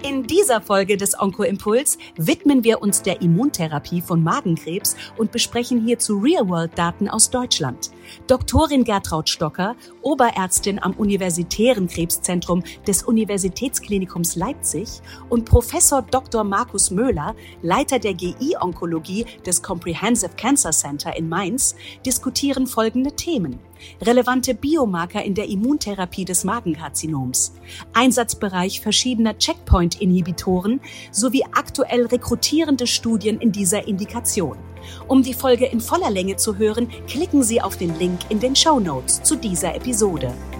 In dieser Folge des Onko-Impuls widmen wir uns der Immuntherapie von Magenkrebs und besprechen hierzu Real-World-Daten aus Deutschland. Doktorin Gertraud Stocker, Oberärztin am Universitären Krebszentrum des Universitätsklinikums Leipzig und Professor Dr. Markus Möhler, Leiter der GI-Onkologie des Comprehensive Cancer Center in Mainz, diskutieren folgende Themen: relevante Biomarker in der Immuntherapie des Magenkarzinoms, Einsatzbereich verschiedener Checkpoint-Inhibitoren sowie aktuell rekrutierende Studien in dieser Indikation. Um die Folge in voller Länge zu hören, klicken Sie auf den Link in den Shownotes zu dieser Episode.